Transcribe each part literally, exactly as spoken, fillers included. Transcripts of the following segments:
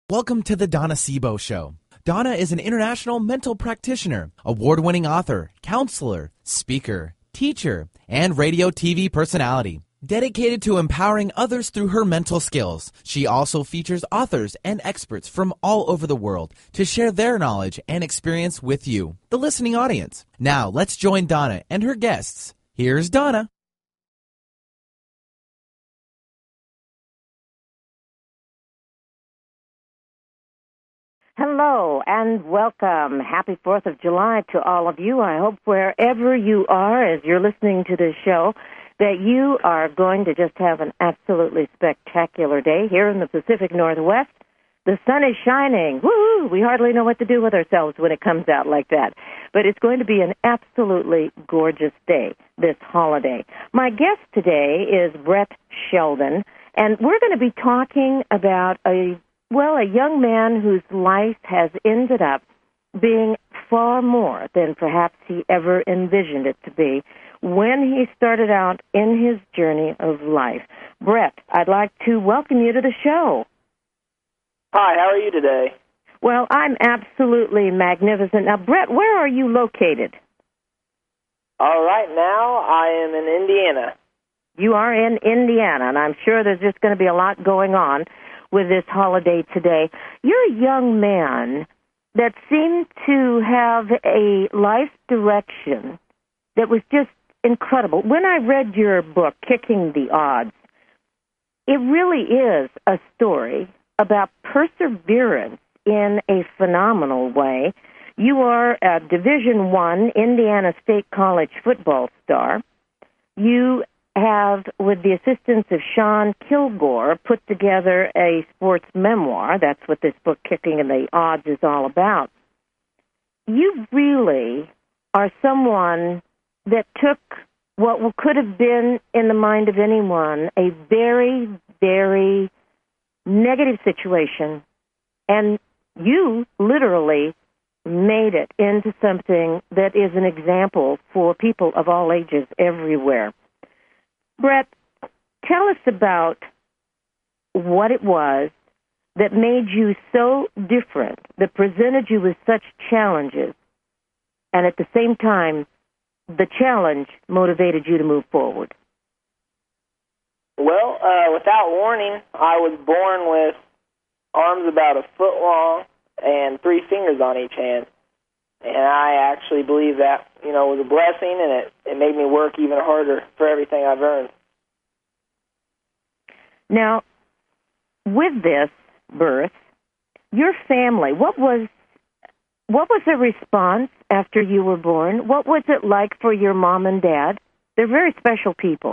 Welcome to the Donna Sebo Show. Donna is an international mental practitioner, award-winning author, counselor, speaker, teacher, and radio T V personality. Dedicated to empowering others through her mental skills, she also features authors and experts from all over the world to share their knowledge and experience with you, the listening audience. Now, let's join Donna and her guests. Here's Donna. Hello and welcome. Happy fourth of July to all of you. I hope wherever you are as you're listening to this show that you are going to just have an absolutely spectacular day here in the Pacific Northwest. The sun is shining. Woo! We hardly know what to do with ourselves when it comes out like that. But it's going to be an absolutely gorgeous day this holiday. My guest today is Brett Sheldon, and we're going to be talking about a Well, a young man whose life has ended up being far more than perhaps he ever envisioned it to be when he started out in his journey of life. Brett, I'd like to welcome you to the show. Hi, how are you today? Well, I'm absolutely magnificent. Now, Brett, where are you located? All right, now I am in Indiana. You are in Indiana, and I'm sure there's just going to be a lot going on with this holiday today. You're a young man that seemed to have a life direction that was just incredible. When I read your book, Kicking the Odds, it really is a story about perseverance in a phenomenal way. You are a Division One Indiana State College football star. You have, with the assistance of Sean Kilgore, put together a sports memoir. That's what this book, Kicking the Odds, is all about. You really are someone that took what could have been, in the mind of anyone, a very, very negative situation, and you literally made it into something that is an example for people of all ages everywhere. Brett, tell us about what it was that made you so different, that presented you with such challenges, and at the same time, the challenge motivated you to move forward. Well, uh, without warning, I was born with arms about a foot long and three fingers on each hand. And I actually believe that, you know, was a blessing, and it, it made me work even harder for everything I've earned. Now, with this birth, your family, what was what was the response after you were born? What was it like for your mom and dad? They're very special people.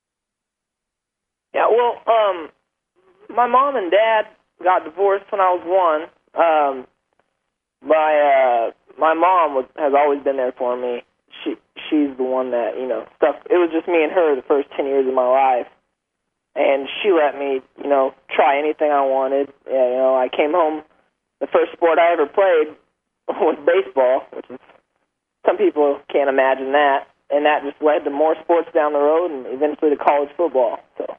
Yeah, well, um, my mom and dad got divorced when I was one. Um, my uh, my mom was, has always been there for me. She she's the one that, you know, stuff. It was just me and her the first ten years of my life, and she let me, you know, try anything I wanted. Yeah, you know, I came home. The first sport I ever played was baseball, which is, some people can't imagine that, and that just led to more sports down the road, and eventually to college football. So.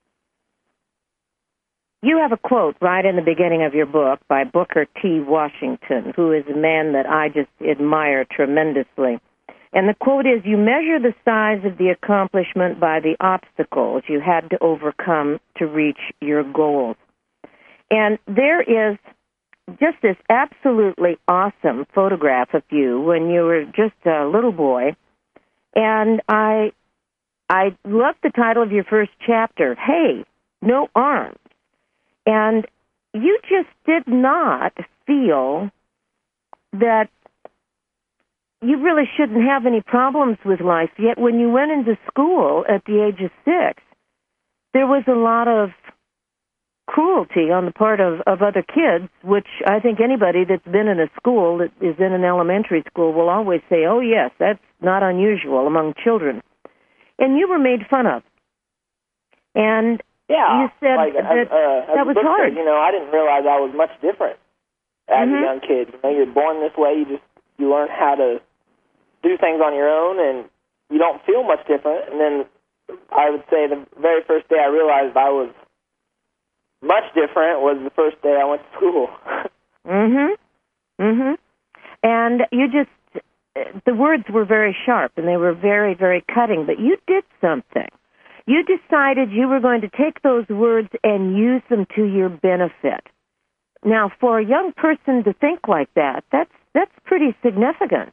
You have a quote right in the beginning of your book by Booker T. Washington, who is a man that I just admire tremendously. And the quote is, "You measure the size of the accomplishment by the obstacles you had to overcome to reach your goals." And there is just this absolutely awesome photograph of you when you were just a little boy. And I, I love the title of your first chapter, Hey, No Arms. And you just did not feel that you really shouldn't have any problems with life. Yet when you went into school at the age of six, there was a lot of cruelty on the part of, of other kids, which I think anybody that's been in a school that is in an elementary school will always say, oh, yes, that's not unusual among children. And you were made fun of. And Yeah, you said like, that as, uh, that was hard. Said, you know, I didn't realize I was much different as mm-hmm. a young kid. You know, you're born this way. You just you learn how to do things on your own, and you don't feel much different. And then I would say the very first day I realized I was much different was the first day I went to school. Mm-hmm. Mm-hmm. And you just, the words were very sharp, and they were very, very cutting, but you did something. You decided you were going to take those words and use them to your benefit. Now, for a young person to think like that, that's that's pretty significant.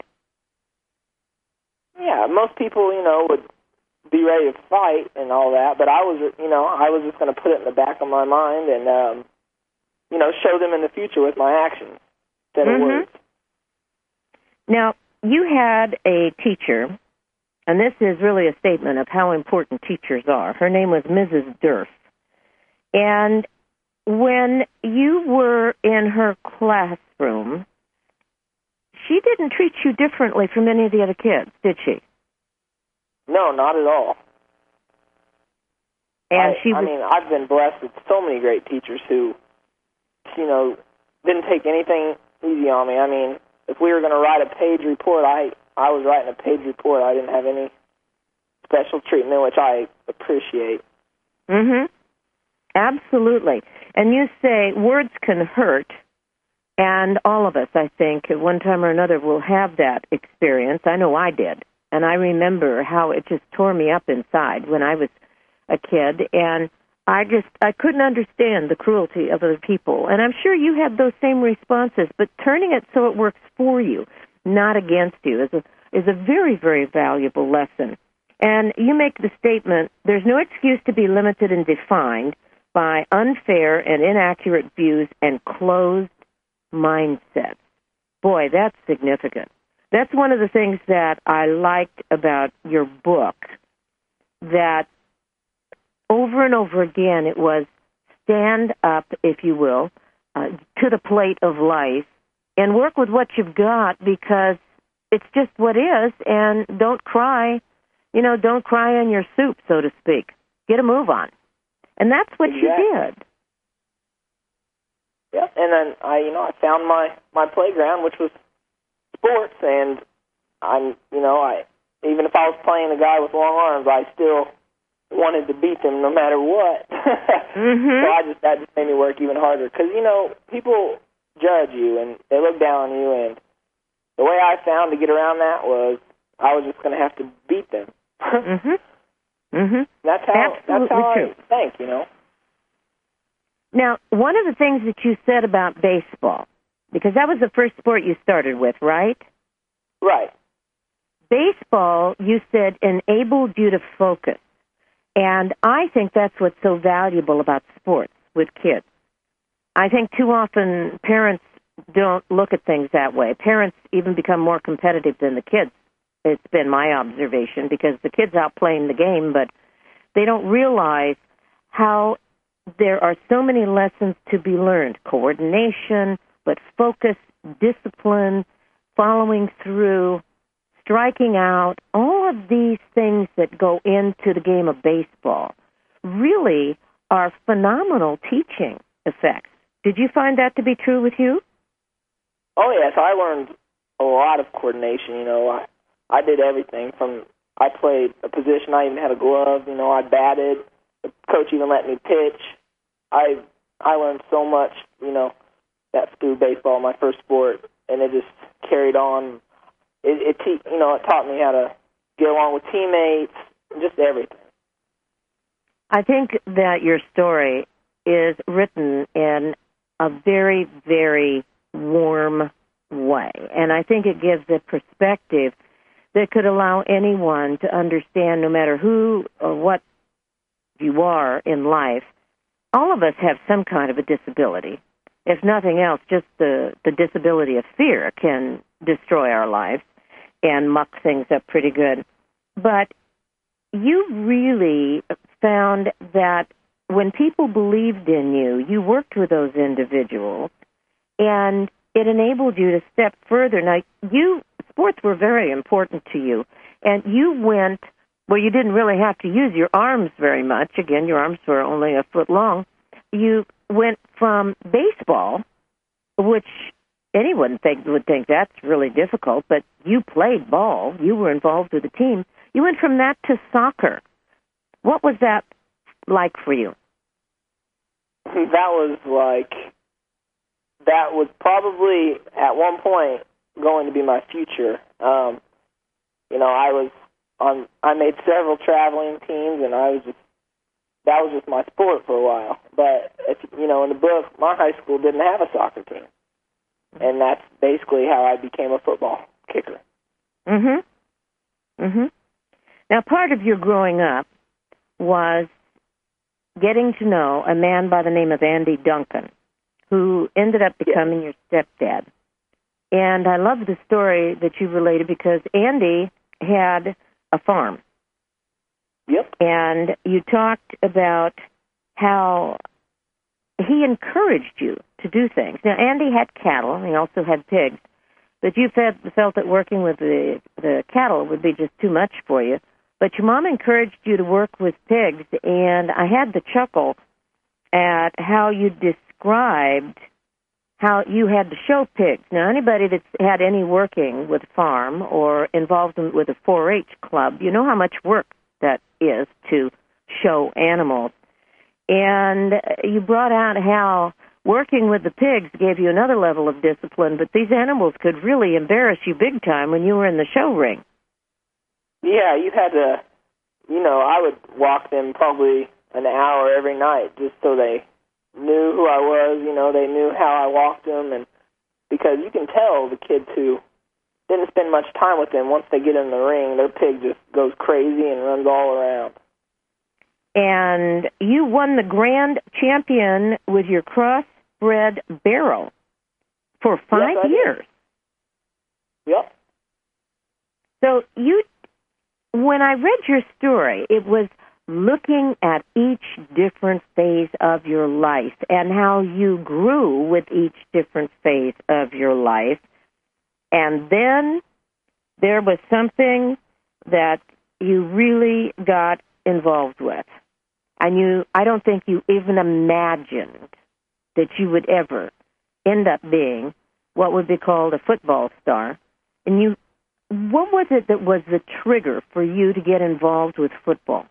Yeah, most people, you know, would be ready to fight and all that, but I was, you know, I was just going to put it in the back of my mind and, um, you know, show them in the future with my actions instead of mm-hmm. words. Now, you had a teacher, and this is really a statement of how important teachers are. Her name was Missus Durf. And when you were in her classroom, she didn't treat you differently from any of the other kids, did she? No, not at all. And I, she was, I mean, I've been blessed with so many great teachers who, you know, didn't take anything easy on me. I mean, if we were going to write a page report, I, I was writing a page report. I didn't have any special treatment, which I appreciate. Mm-hmm. Absolutely. And you say words can hurt, and all of us, I think, at one time or another will have that experience. I know I did. And I remember how it just tore me up inside when I was a kid, and I just, I couldn't understand the cruelty of other people. And I'm sure you had those same responses, but turning it so it works for you, not against you, is a, is a very, very valuable lesson. And you make the statement, there's no excuse to be limited and defined by unfair and inaccurate views and closed mindsets. Boy, that's significant. That's one of the things that I liked about your book, that over and over again it was stand up, if you will, uh, to the plate of life and work with what you've got because it's just what is, and don't cry, you know, don't cry in your soup, so to speak. Get a move on. And that's what exactly. you did. Yeah, and then I, you know, I found my, my playground, which was sports, and I'm, you know, I even if I was playing a guy with long arms, I still wanted to beat them no matter what. mm-hmm. So I just that just made me work even harder because you know people judge you and they look down on you, and the way I found to get around that was I was just going to have to beat them. mm-hmm. Mm-hmm. That's how Absolutely that's how true. I think, you know. Now, one of the things that you said about baseball, because that was the first sport you started with, right? Right. Baseball, you said, enabled you to focus. And I think that's what's so valuable about sports with kids. I think too often parents don't look at things that way. Parents even become more competitive than the kids. It's been my observation because the kids out playing the game, but they don't realize how there are so many lessons to be learned. Coordination, but focus, discipline, following through, striking out, all of these things that go into the game of baseball really are phenomenal teaching effects. Did you find that to be true with you? Oh, yes. I learned a lot of coordination. You know, I, I did everything from, I played a position, I even had a glove, you know, I batted, the coach even let me pitch. I I learned so much, you know, that's through baseball, my first sport, and it just carried on. It, it te- you know, it taught me how to get along with teammates, just everything. I think that your story is written in a very, very warm way, and I think it gives a perspective that could allow anyone to understand, no matter who or what you are in life, all of us have some kind of a disability. If nothing else, just the, the disability of fear can destroy our lives and muck things up pretty good. But you really found that when people believed in you, you worked with those individuals, and it enabled you to step further. Now, you sports were very important to you, and you went where you didn't really have to use your arms very much. Again, your arms were only a foot long. You went from baseball, which anyone think, would think that's really difficult, but you played ball. You were involved with the team. You went from that to soccer. What was that like for you? that was like, that was probably at one point going to be my future. Um, you know, I was on, I made several traveling teams, and I was just, that was just my sport for a while. But, if, you know, in the book, my high school didn't have a soccer team. And that's basically how I became a football kicker. Mm-hmm. Mm-hmm. Now, part of your growing up was getting to know a man by the name of Andy Duncan, who ended up becoming your stepdad. And I love the story that you related because Andy had a farm. Yep. And you talked about how he encouraged you to do things. Now, Andy had cattle, and he also had pigs, but you felt, felt that working with the, the cattle would be just too much for you. But your mom encouraged you to work with pigs, and I had to chuckle at how you described how you had to show pigs. Now, anybody that's had any working with a farm or involved in, with a four H club, you know how much work that is to show animals. And you brought out how working with the pigs gave you another level of discipline, but these animals could really embarrass you big time when you were in the show ring. Yeah, you had to, you know, I would walk them probably an hour every night just so they knew who I was, you know, they knew how I walked them, and because you can tell the kids who didn't spend much time with them, once they get in the ring, their pig just goes crazy and runs all around. And you won the grand champion with your crossbred barrel for five yes, years. Yep. So you, when I read your story, it was looking at each different phase of your life and how you grew with each different phase of your life. And then there was something that you really got involved with. And you, I don't think you even imagined that you would ever end up being what would be called a football star. And you, what was it that was the trigger for you to get involved with football?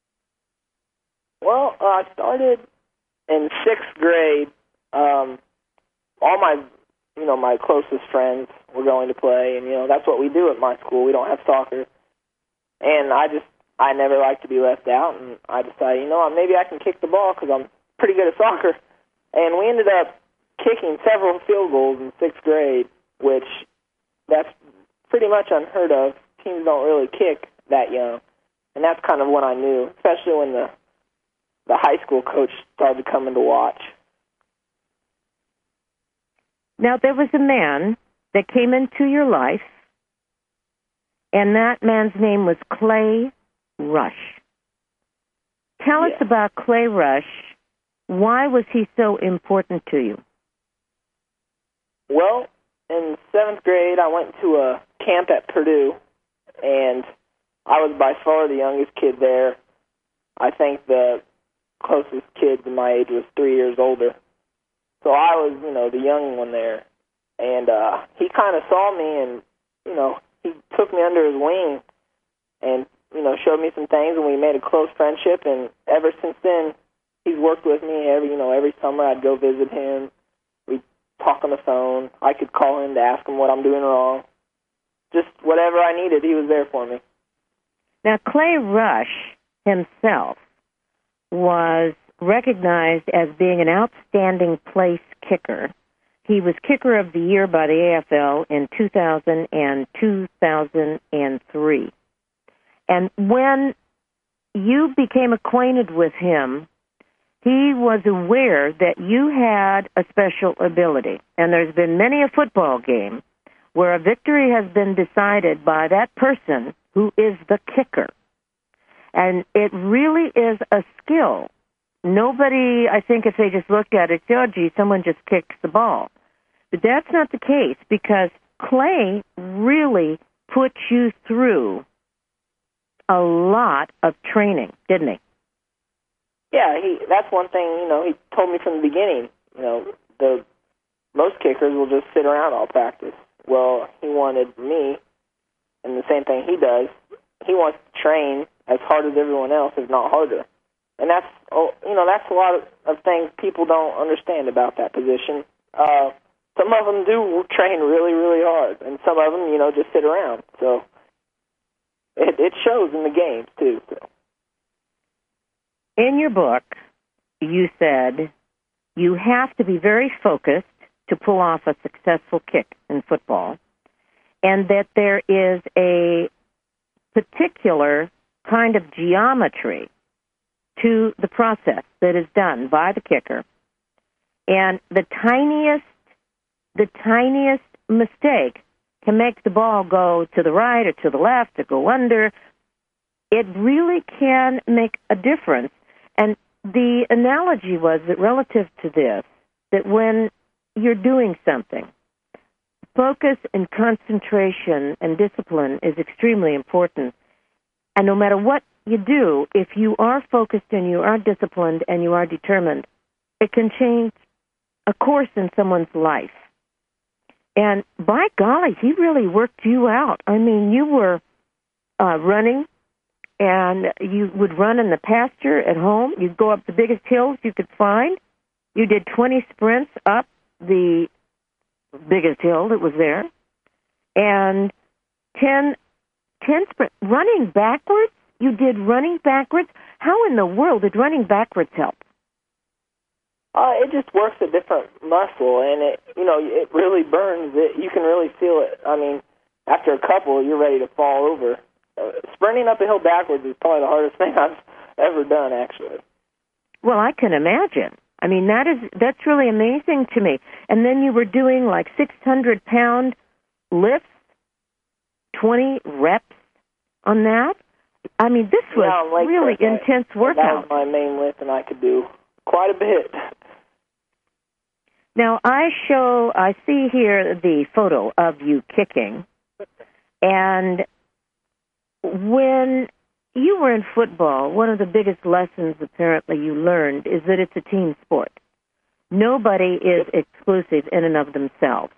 Well, uh, I started in sixth grade. Um, all my, you know, my closest friends were going to play, and, you know, that's what we do at my school. We don't have soccer. And I just, I never like to be left out, and I decided, you know, maybe I can kick the ball because I'm pretty good at soccer. And we ended up kicking several field goals in sixth grade, which that's pretty much unheard of. Teams don't really kick that young. And that's kind of when I knew, especially when the the high school coach started coming to watch. Now, there was a man that came into your life, and that man's name was Clay Rush. Tell yeah. us about Clay Rush. Why was he so important to you? Well, in seventh grade, I went to a camp at Purdue, and I was by far the youngest kid there. I think the closest kid to my age was three years older. So I was, you know, the young one there. And uh, he kind of saw me, and, you know, he took me under his wing and, you know, showed me some things, and we made a close friendship. And ever since then, he's worked with me. Every, you know, every summer I'd go visit him. We'd talk on the phone. I could call him to ask him what I'm doing wrong. Just whatever I needed, he was there for me. Now, Clay Rush himself was recognized as being an outstanding place kicker. He was Kicker of the Year by the A F L in two thousand and two thousand three. And when you became acquainted with him, he was aware that you had a special ability. And there's been many a football game where a victory has been decided by that person who is the kicker. And it really is a skill. Nobody, I think, if they just looked at it, say, oh, gee, someone just kicks the ball. But that's not the case, because Clay really put you through a lot of training, didn't he? Yeah, he. That's one thing, you know, he told me from the beginning, you know, the most kickers will just sit around all practice. Well, he wanted me, and the same thing he does, he wants to train as hard as everyone else, if not harder. and that's oh, you know that's a lot of, of things people don't understand about that position. Uh, some of them do train really, really hard, and some of them, you know, just sit around. So it, it shows in the games too. So. In your book, you said you have to be very focused to pull off a successful kick in football, and that there is a particular kind of geometry to the process that is done by the kicker, and the tiniest, the tiniest mistake can make the ball go to the right or to the left or go under. It really can make a difference. And the analogy was that relative to this, that when you're doing something, focus and concentration and discipline is extremely important. And no matter what you do, if you are focused and you are disciplined and you are determined, it can change a course in someone's life. And by golly, he really worked you out. I mean, you were uh, running, and you would run in the pasture at home. You'd go up the biggest hills you could find. You did twenty sprints up the biggest hill that was there, and ten, ten sprints. Running backwards? You did running backwards? How in the world did running backwards help? Uh, it just works a different muscle, and it, you know, it really burns. It, you can really feel it. I mean, after a couple, you're ready to fall over. Uh, sprinting up a hill backwards is probably the hardest thing I've ever done, actually. Well, I can imagine. I mean, that is that's really amazing to me. And then you were doing like six hundred pound lifts, twenty reps on that. I mean, this was yeah, really that. intense workout. That was my main lift, and I could do quite a bit. Now, I show, I see here the photo of you kicking, and when you were in football, one of the biggest lessons apparently you learned is that it's a team sport. Nobody is exclusive in and of themselves.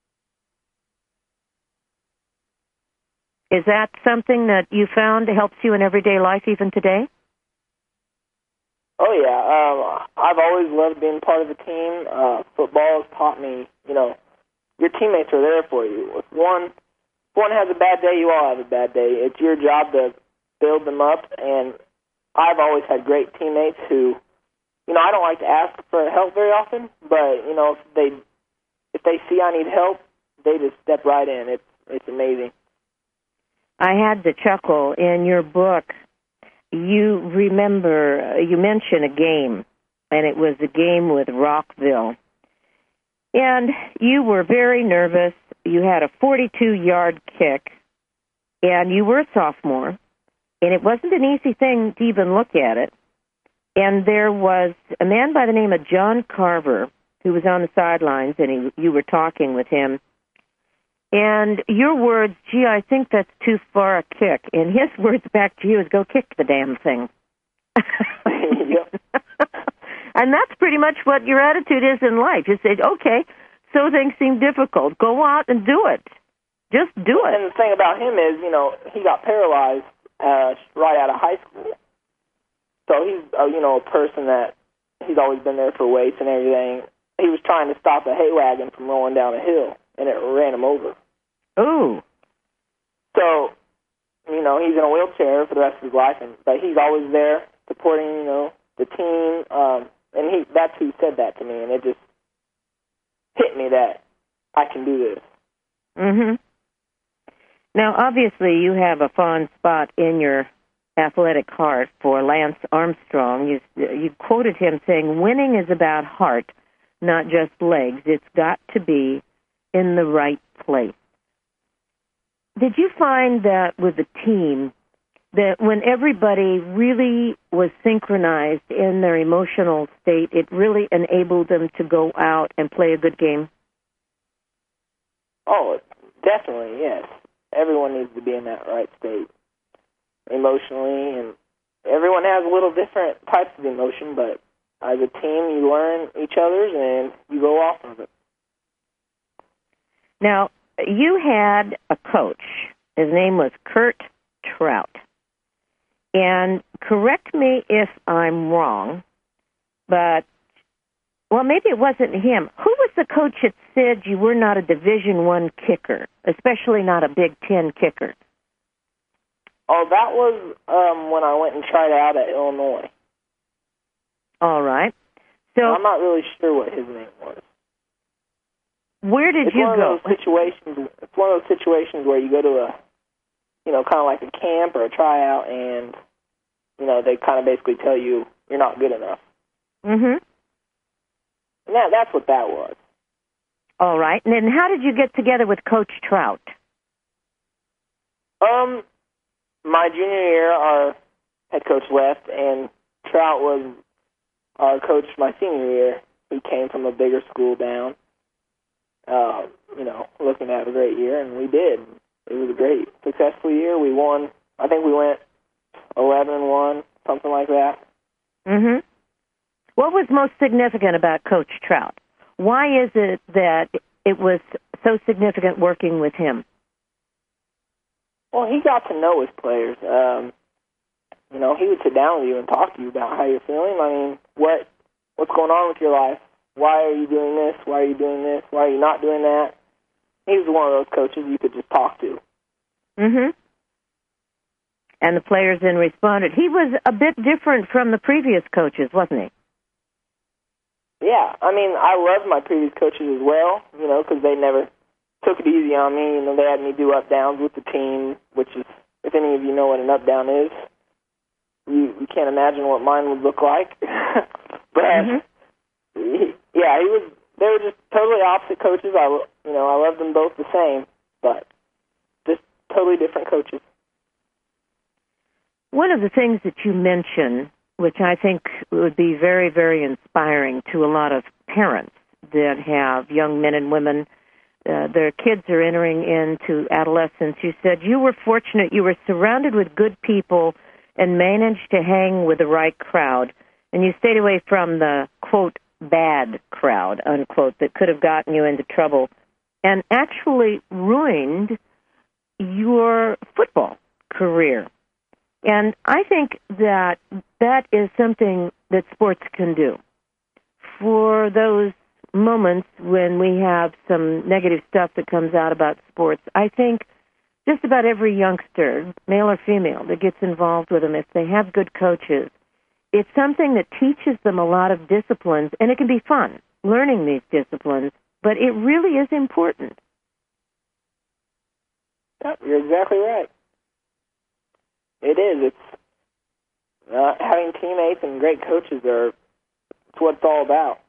Is that something that you found helps you in everyday life even today? Oh, yeah. Um, I've always loved being part of a team. Uh, football has taught me, you know, your teammates are there for you. If one, if one has a bad day, you all have a bad day. It's your job to build them up, and I've always had great teammates who, you know, I don't like to ask for help very often, but, you know, if they if they see I need help, they just step right in. It's, it's amazing. I had to chuckle in your book. You remember, uh, you mentioned a game, and it was a game with Rockville. And you were very nervous. You had a forty-two yard kick, and you were a sophomore, and it wasn't an easy thing to even look at it. And there was a man by the name of John Carver who was on the sidelines, and he, you were talking with him. And your words, gee, I think that's too far a kick. And his words back to you is, go kick the damn thing. And that's pretty much what your attitude is in life. You say, okay, so things seem difficult. Go out and do it. Just do it. And the thing about him is, you know, he got paralyzed uh, right out of high school. So he's, uh, you know, a person that he's always been there for weights and everything. He was trying to stop a hay wagon from rolling down a hill, and it ran him over. Ooh. So, you know, he's in a wheelchair for the rest of his life, and but he's always there supporting, you know, the team. Um, and he that's who said that to me, and it just hit me that I can do this. Mm-hmm. Now, obviously, you have a fond spot in your athletic heart for Lance Armstrong. You, you quoted him saying, winning is about heart, not just legs. It's got to be in the right place. Did you find that with the team, that when everybody really was synchronized in their emotional state, it really enabled them to go out and play a good game? Oh, definitely, yes. Everyone needs to be in that right state emotionally, and everyone has a little different types of emotion, but as a team, you learn each other's, and you go off of it. Now, you had a coach. His name was Kurt Trout. And correct me if I'm wrong, but, well, maybe it wasn't him. Who was the coach that said you were not a Division One kicker, especially not a Big Ten kicker? Oh, that was um, when I went and tried out at Illinois. All right. So I'm not really sure what his name was. Where did it's you one go? Of those situations, it's one of those situations where you go to a, you know, kind of like a camp or a tryout, and, you know, they kind of basically tell you you're not good enough. Mm-hmm. And that, that's what that was. All right. And then how did you get together with Coach Trout? Um, my junior year, our head coach left, and Trout was our coach my senior year. He came from a bigger school down, uh, you know, looking to have a great year, and we did. It was a great, successful year. We won, I think we went eleven and one, something like that. Mm-hmm. What was most significant about Coach Trout? Why is it that it was so significant working with him? Well, he got to know his players. Um, you know, he would sit down with you and talk to you about how you're feeling. I mean, what what's going on with your life? Why are you doing this? Why are you doing this? Why are you not doing that? He was one of those coaches you could just talk to. Mm-hmm. And the players then responded. He was a bit different from the previous coaches, wasn't he? Yeah, I mean, I loved my previous coaches as well, you know, because they never took it easy on me. You know, they had me do up-downs with the team, which is, if any of you know what an up-down is, you, you can't imagine what mine would look like. But, mm-hmm. he, yeah, he was. They were just totally opposite coaches. I, you know, I loved them both the same, but just totally different coaches. One of the things that you mentioned, which I think would be very, very inspiring to a lot of parents that have young men and women, uh, their kids are entering into adolescence. You said you were fortunate, you were surrounded with good people and managed to hang with the right crowd, and you stayed away from the, quote, bad crowd, unquote, that could have gotten you into trouble and actually ruined your football career. And I think that that is something that sports can do. For those moments when we have some negative stuff that comes out about sports, I think just about every youngster, male or female, that gets involved with them, if they have good coaches, it's something that teaches them a lot of disciplines, and it can be fun, learning these disciplines, but it really is important. Yep, you're exactly right. It is. It's uh, having teammates and great coaches are it's what it's all about.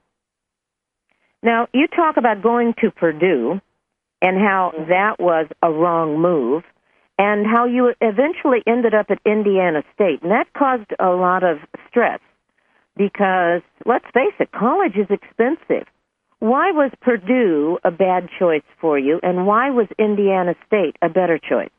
Now, you talk about going to Purdue and how mm-hmm. that was a wrong move, and how you eventually ended up at Indiana State, and that caused a lot of stress because, let's face it, college is expensive. Why was Purdue a bad choice for you, and why was Indiana State a better choice?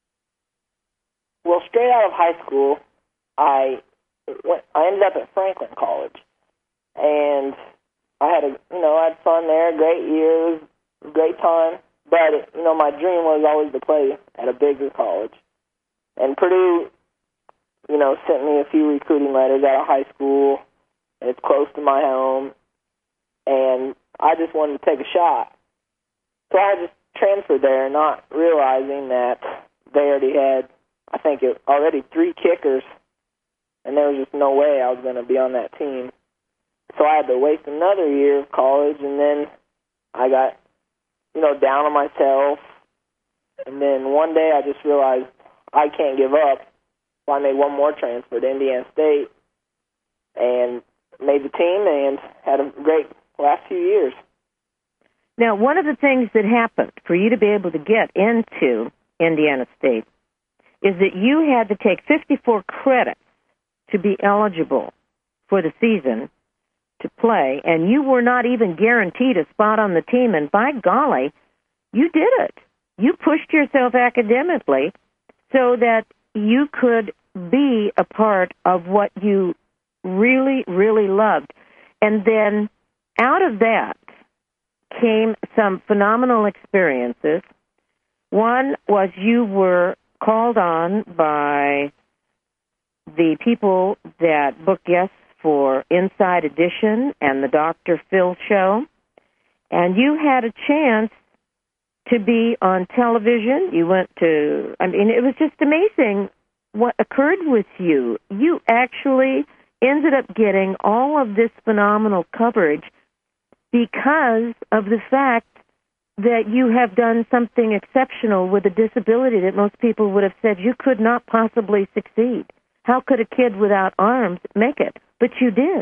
Well, straight out of high school, I went, I ended up at Franklin College, and I had a you know I had fun there, great years, great time. But it, you know, my dream was always to play at a bigger college, and Purdue, you know, sent me a few recruiting letters out of high school, and it's close to my home, and I just wanted to take a shot, so I just transferred there, not realizing that they already had. I think it already three kickers, and there was just no way I was going to be on that team. So I had to waste another year of college, and then I got, you know, down on myself. And then one day I just realized I can't give up. So I made one more transfer to Indiana State and made the team and had a great last few years. Now, one of the things that happened for you to be able to get into Indiana State is that you had to take fifty-four credits to be eligible for the season to play, and you were not even guaranteed a spot on the team, and by golly, you did it. You pushed yourself academically so that you could be a part of what you really, really loved. And then out of that came some phenomenal experiences. One was you were called on by the people that book guests for Inside Edition and the Doctor Phil Show, and you had a chance to be on television. You went to, I mean, it was just amazing what occurred with you. You actually ended up getting all of this phenomenal coverage because of the fact that you have done something exceptional with a disability that most people would have said you could not possibly succeed. How could a kid without arms make it? But you did.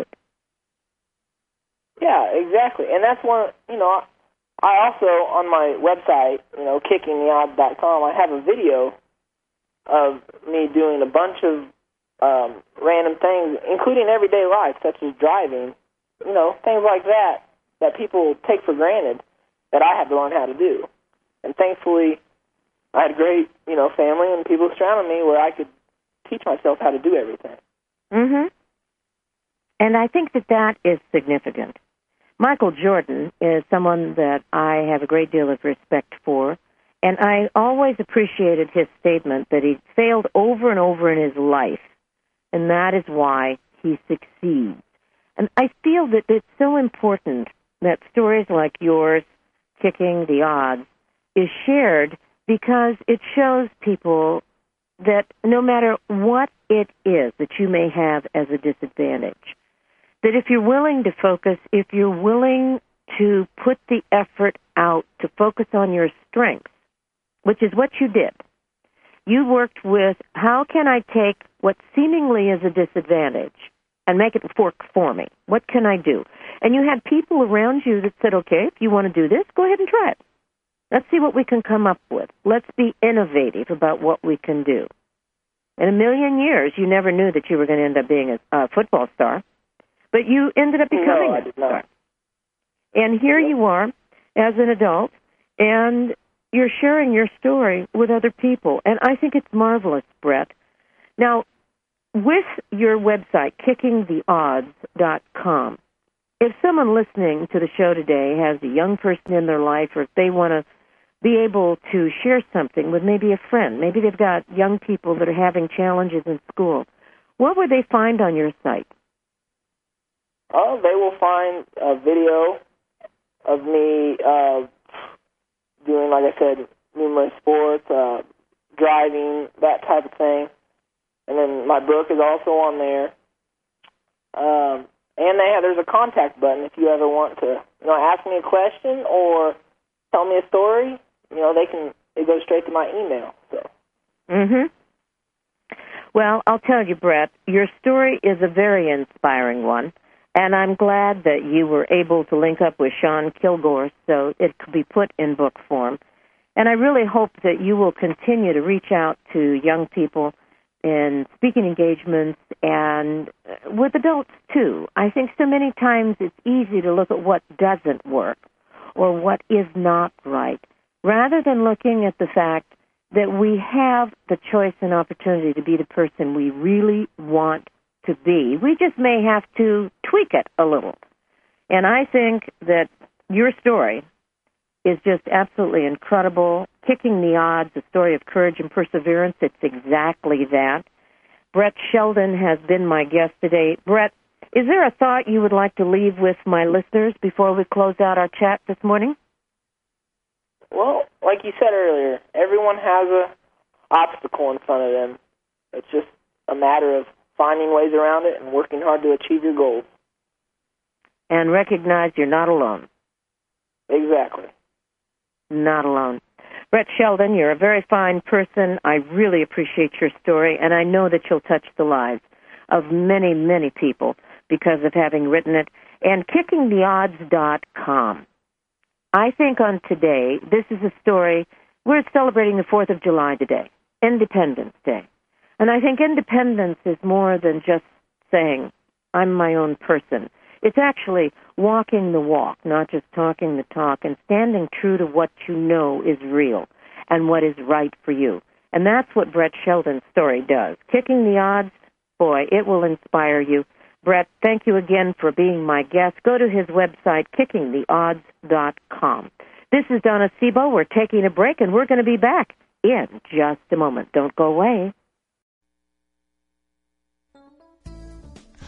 Yeah, exactly. And that's one, you know, I also, on my website, you know, kicking the odds dot com, I have a video of me doing a bunch of um, random things, including everyday life, such as driving, you know, things like that, that people take for granted that I had to learn how to do. And thankfully, I had a great, you know, family and people surrounding me where I could teach myself how to do everything. Mm-hmm. And I think that that is significant. Michael Jordan is someone that I have a great deal of respect for, and I always appreciated his statement that he failed over and over in his life, and that is why he succeeds. And I feel that it's so important that stories like yours, Kicking the Odds, is shared because it shows people that no matter what it is that you may have as a disadvantage, that if you're willing to focus, if you're willing to put the effort out to focus on your strengths, which is what you did, you worked with how can I take what seemingly is a disadvantage and make it work for me? What can I do? And you had people around you that said, okay, if you want to do this, go ahead and try it. Let's see what we can come up with. Let's be innovative about what we can do. In a million years, you never knew that you were going to end up being a, a football star, but you ended up becoming no, a star. And here yep. you are as an adult, and you're sharing your story with other people. And I think it's marvelous, Brett. Now, with your website, kicking the odds dot com, if someone listening to the show today has a young person in their life, or if they want to be able to share something with maybe a friend, maybe they've got young people that are having challenges in school, what would they find on your site? Oh, they will find a video of me uh, doing, like I said, numerous sports, uh, driving, that type of thing. And then my book is also on there. Um, and they have, there's a contact button if you ever want to, you know, ask me a question or tell me a story. You know, they can, it goes straight to my email. So. Mm-hmm. Well, I'll tell you, Brett, your story is a very inspiring one, and I'm glad that you were able to link up with Sean Kilgore so it could be put in book form. And I really hope that you will continue to reach out to young people in speaking engagements and with adults, too. I think so many times it's easy to look at what doesn't work or what is not right, rather than looking at the fact that we have the choice and opportunity to be the person we really want to be. We just may have to tweak it a little. And I think that your story is just absolutely incredible. Kicking the Odds, a story of courage and perseverance. It's exactly that. Brett Sheldon has been my guest today. Brett, is there a thought you would like to leave with my listeners before we close out our chat this morning? Well, like you said earlier, everyone has a obstacle in front of them. It's just a matter of finding ways around it and working hard to achieve your goals. And recognize you're not alone. Exactly. Not alone. Brett Sheldon, you're a very fine person. I really appreciate your story, and I know that you'll touch the lives of many, many people because of having written it. And kicking the odds dot com. I think on today, this is a story, we're celebrating the fourth of July today, Independence Day. And I think independence is more than just saying, I'm my own person. It's actually walking the walk, not just talking the talk, and standing true to what you know is real and what is right for you. And that's what Brett Sheldon's story does. Kicking the odds, boy, it will inspire you. Brett, thank you again for being my guest. Go to his website, kicking the odds dot com. This is Donna Sebo. We're taking a break, and we're going to be back in just a moment. Don't go away.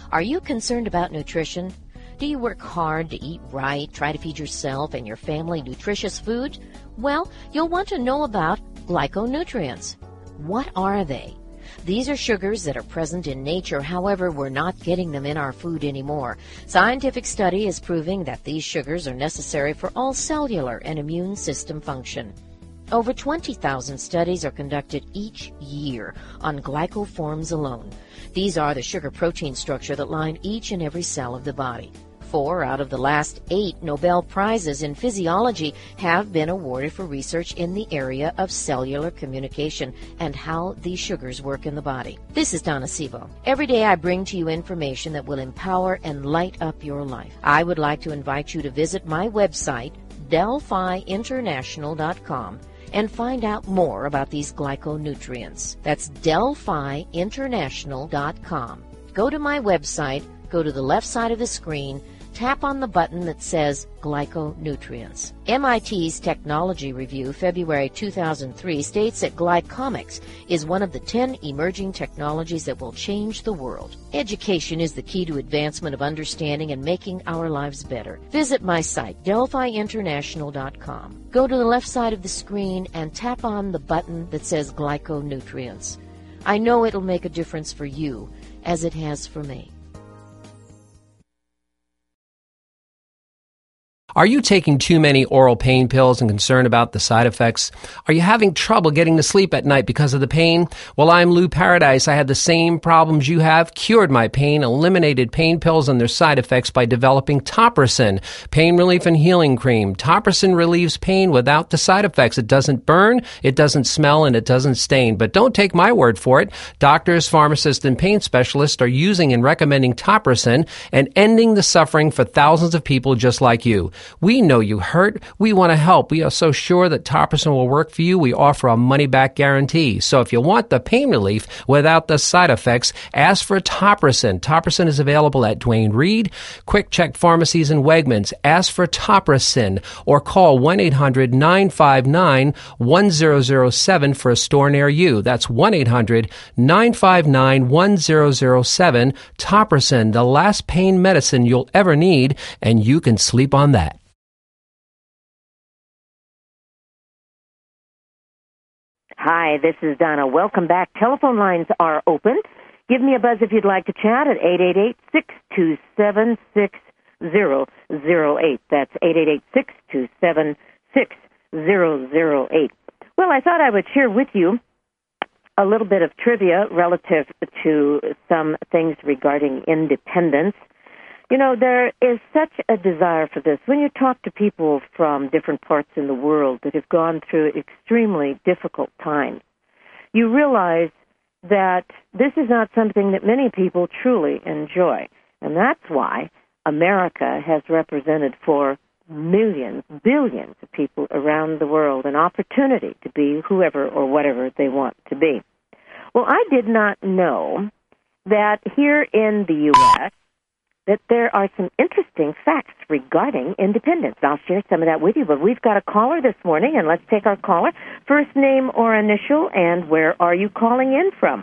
Are you concerned about nutrition? Do you work hard to eat right, try to feed yourself and your family nutritious food? Well, you'll want to know about glyconutrients. What are they? These are sugars that are present in nature, however, we're not getting them in our food anymore. Scientific study is proving that these sugars are necessary for all cellular and immune system function. Over twenty thousand studies are conducted each year on glycoforms alone. These are the sugar protein structure that line each and every cell of the body. Four out of the last eight Nobel Prizes in physiology have been awarded for research in the area of cellular communication and how these sugars work in the body. This is Donna Sebo. Every day I bring to you information that will empower and light up your life. I would like to invite you to visit my website, Delphi International dot com, and find out more about these glyconutrients. That's Delphi International dot com. Go to my website, go to the left side of the screen, tap on the button that says Glyconutrients. M I T's Technology Review, February two thousand three, states that glycomics is one of the ten emerging technologies that will change the world. Education is the key to advancement of understanding and making our lives better. Visit my site, Delphi International dot com. Go to the left side of the screen and tap on the button that says Glyconutrients. I know it'll make a difference for you, as it has for me. Are you taking too many oral pain pills and concerned about the side effects? Are you having trouble getting to sleep at night because of the pain? Well, I'm Lou Paradise. I had the same problems you have, cured my pain, eliminated pain pills and their side effects by developing Topricin, pain relief and healing cream. Topricin relieves pain without the side effects. It doesn't burn, it doesn't smell, and it doesn't stain. But don't take my word for it. Doctors, pharmacists, and pain specialists are using and recommending Topricin and ending the suffering for thousands of people just like you. We know you hurt. We want to help. We are so sure that Topricin will work for you. We offer a money-back guarantee. So if you want the pain relief without the side effects, ask for Topricin. Topricin is available at Duane Reade, Quick Check Pharmacies, and Wegmans. Ask for Topricin or call one eight hundred nine five nine one zero zero seven for a store near you. That's one eight hundred nine five nine one zero zero seven. Topricin, the last pain medicine you'll ever need, and you can sleep on that. Hi, this is Donna. Welcome back. Telephone lines are open. Give me a buzz if you'd like to chat at eight eight eight, six two seven, six zero zero eight. That's eight eight eight, six two seven, six zero zero eight. Well, I thought I would share with you a little bit of trivia relative to some things regarding independence. You know, there is such a desire for this. When you talk to people from different parts in the world that have gone through extremely difficult times, you realize that this is not something that many people truly enjoy. And that's why America has represented for millions, billions of people around the world an opportunity to be whoever or whatever they want to be. Well, I did not know that here in the U S, that there are some interesting facts regarding independence. I'll share some of that with you, but we've got a caller this morning, and let's take our caller. First name or initial, and where are you calling in from?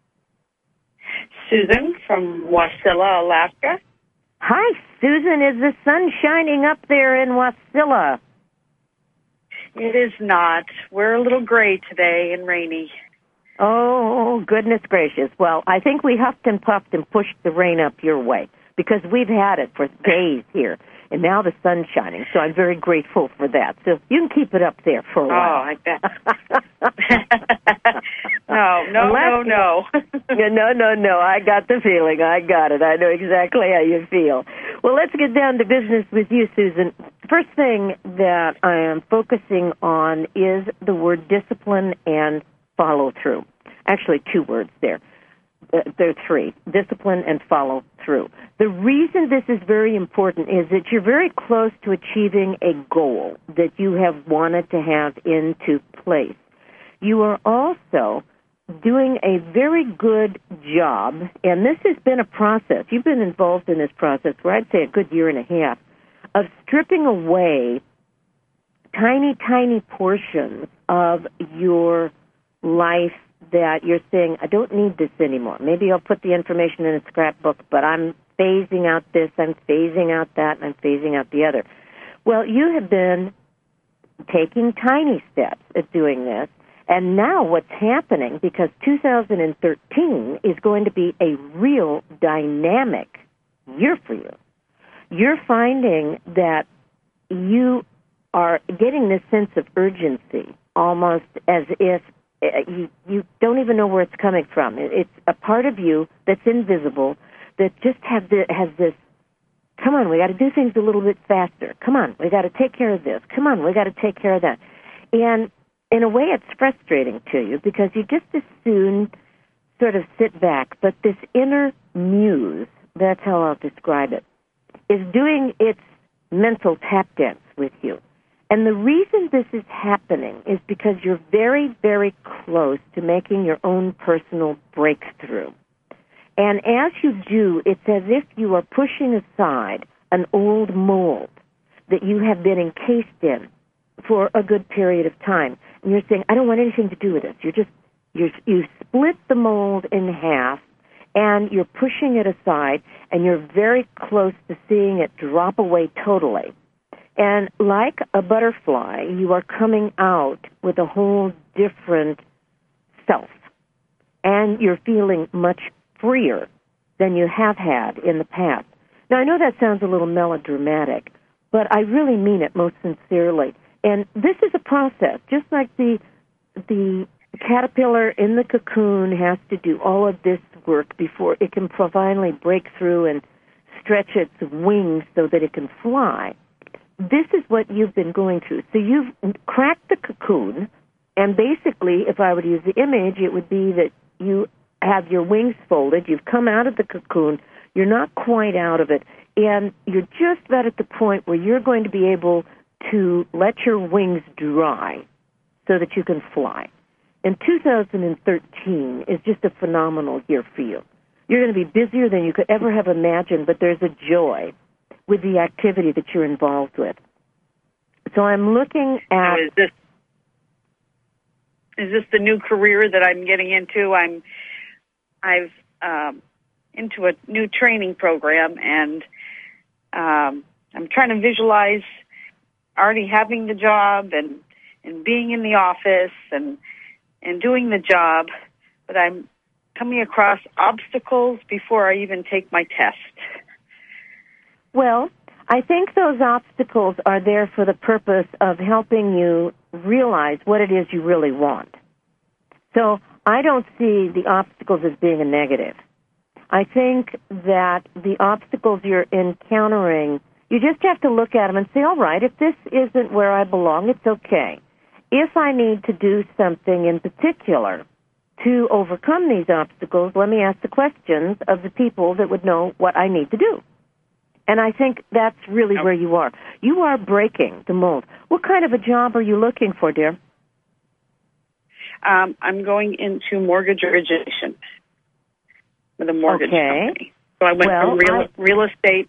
Susan from Wasilla, Alaska. Hi, Susan. Is the sun shining up there in Wasilla? It is not. We're a little gray today and rainy. Oh, goodness gracious. Well, I think we huffed and puffed and pushed the rain up your way, because we've had it for days here, and now the sun's shining, so I'm very grateful for that. So you can keep it up there for a while. Oh, I bet. no, no, no, no. no, no, no. I got the feeling. I got it. I know exactly how you feel. Well, let's get down to business with you, Susan. First thing that I am focusing on is the word discipline and follow-through. Actually, two words there. Uh, there are three, discipline and follow through. The reason this is very important is that you're very close to achieving a goal that you have wanted to have into place. You are also doing a very good job, and this has been a process. You've been involved in this process for, I'd say, a good year and a half, of stripping away tiny, tiny portions of your life that you're saying, I don't need this anymore. Maybe I'll put the information in a scrapbook, but I'm phasing out this, I'm phasing out that, and I'm phasing out the other. Well, you have been taking tiny steps at doing this, and now what's happening, because two thousand thirteen is going to be a real dynamic year for you, you're finding that you are getting this sense of urgency, almost as if you, you don't even know where it's coming from. It's a part of you that's invisible that just have the, has this, come on, we got to do things a little bit faster. Come on, we got to take care of this. Come on, we got to take care of that. And in a way, it's frustrating to you because you just as soon sort of sit back. But this inner muse, that's how I'll describe it, is doing its mental tap dance with you. And the reason this is happening is because you're very, very close to making your own personal breakthrough. And as you do, it's as if you are pushing aside an old mold that you have been encased in for a good period of time. And you're saying, I don't want anything to do with this. You're just, you're, you split the mold in half, and you're pushing it aside, and you're very close to seeing it drop away totally. And like a butterfly, you are coming out with a whole different self. And you're feeling much freer than you have had in the past. Now, I know that sounds a little melodramatic, but I really mean it most sincerely. And this is a process, just like the the caterpillar in the cocoon has to do all of this work before it can finally break through and stretch its wings so that it can fly. This is what you've been going through. So you've cracked the cocoon, and basically, if I were to use the image, it would be that you have your wings folded, you've come out of the cocoon, you're not quite out of it, and you're just about at the point where you're going to be able to let your wings dry so that you can fly. And two thousand thirteen is just a phenomenal year for you. You're going to be busier than you could ever have imagined, but there's a joy with the activity that you're involved with. So I'm looking at... So is this is this the new career that I'm getting into? I'm I've um, into a new training program, and um, I'm trying to visualize already having the job and, and being in the office and and doing the job, but I'm coming across obstacles before I even take my test. Well, I think those obstacles are there for the purpose of helping you realize what it is you really want. So I don't see the obstacles as being a negative. I think that the obstacles you're encountering, you just have to look at them and say, all right, if this isn't where I belong, it's okay. If I need to do something in particular to overcome these obstacles, let me ask the questions of the people that would know what I need to do. And I think that's really where you are. You are breaking the mold. What kind of a job are you looking for, dear? Um, I'm going into mortgage origination with a mortgage okay. company. So I went well, from real, I... real estate.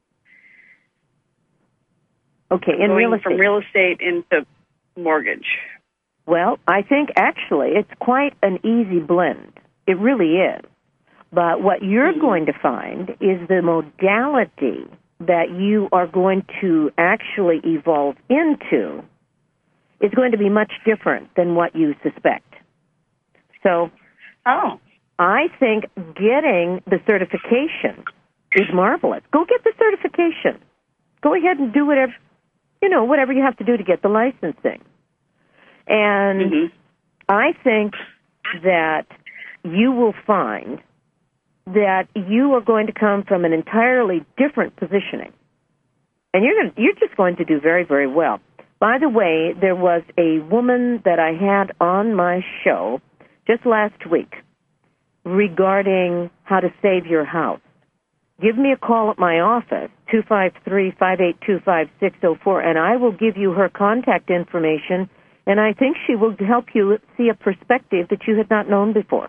Okay, I'm in going real estate. from real estate into mortgage. Well, I think actually it's quite an easy blend. It really is. But what you're mm-hmm. going to find is the modality that you are going to actually evolve into is going to be much different than what you suspect. So oh. I think getting the certification is marvelous. Go get the certification. Go ahead and do whatever, you know, whatever you have to do to get the licensing. And mm-hmm. I think that you will find that you are going to come from an entirely different positioning. And you're going to, you're just going to do very, very well. By the way, there was a woman that I had on my show just last week regarding how to save your house. Give me a call at my office, two five three, five eight two, five six zero four, and I will give you her contact information, and I think she will help you see a perspective that you had not known before.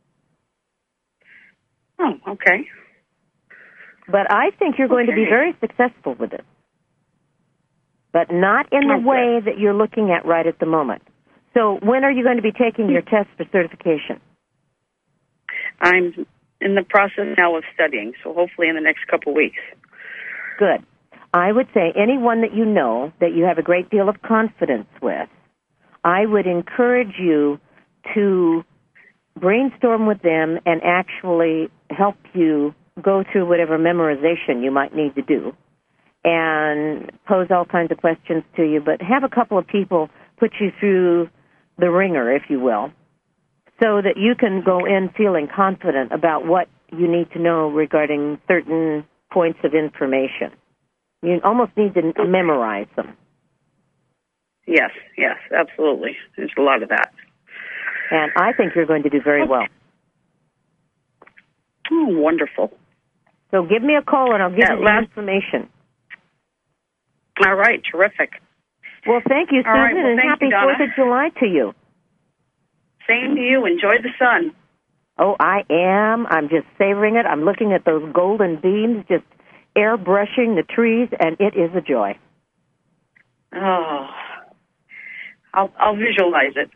Oh, okay. But I think you're going okay. to be very successful with it, but not in the okay. way that you're looking at right at the moment. So when are you going to be taking your test for certification? I'm in the process now of studying, so hopefully in the next couple weeks. Good. I would say anyone that you know that you have a great deal of confidence with, I would encourage you to brainstorm with them and actually help you go through whatever memorization you might need to do and pose all kinds of questions to you, but have a couple of people put you through the ringer, if you will, so that you can go in feeling confident about what you need to know regarding certain points of information. You almost need to memorize them. Yes, yes, absolutely. There's a lot of that. And I think you're going to do very well. Oh, wonderful. So give me a call and I'll give That you the last- information. All right, terrific. Well, thank you, Susan, All right, well, and thank happy you, Donna. fourth of July to you. Same to you. Enjoy the sun. Oh, I am. I'm just savoring it. I'm looking at those golden beams, just airbrushing the trees, and it is a joy. Oh, I'll, I'll visualize it.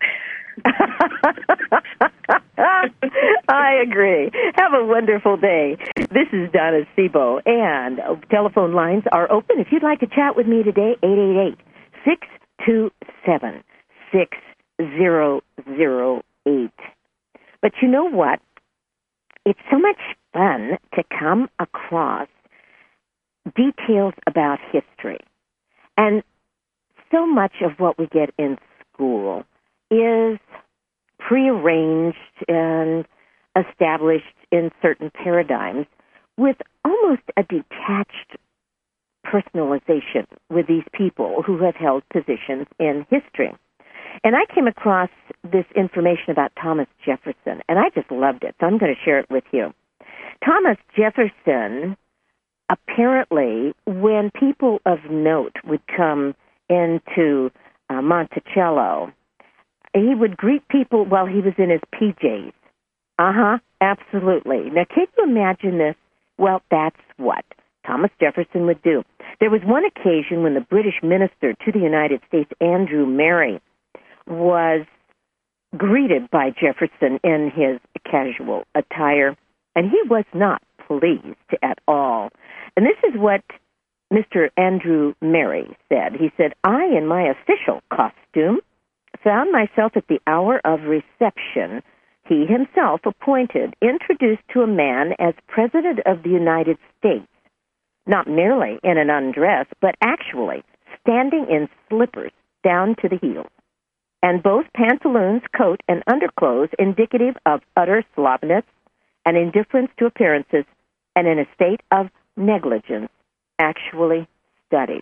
I agree. Have a wonderful day. This is Donna Sebo, and telephone lines are open. If you'd like to chat with me today, eight eight eight, six two seven, six zero zero eight. But you know what? It's so much fun to come across details about history. And so much of what we get in school is prearranged and established in certain paradigms with almost a detached personalization with these people who have held positions in history. And I came across this information about Thomas Jefferson, and I just loved it, so I'm going to share it with you. Thomas Jefferson, apparently, when people of note would come into uh, Monticello, he would greet people while he was in his P Js. Uh-huh, absolutely. Now, can you imagine this? Well, that's what Thomas Jefferson would do. There was one occasion when the British minister to the United States, Andrew Merry, was greeted by Jefferson in his casual attire, and he was not pleased at all. And this is what Mister Andrew Merry said. He said, I, in my official costume, found myself at the hour of reception he himself appointed, introduced to a man as President of the United States, not merely in an undress, but actually standing in slippers down to the heels, and both pantaloons, coat, and underclothes indicative of utter slobbiness and indifference to appearances, and in a state of negligence, actually studied.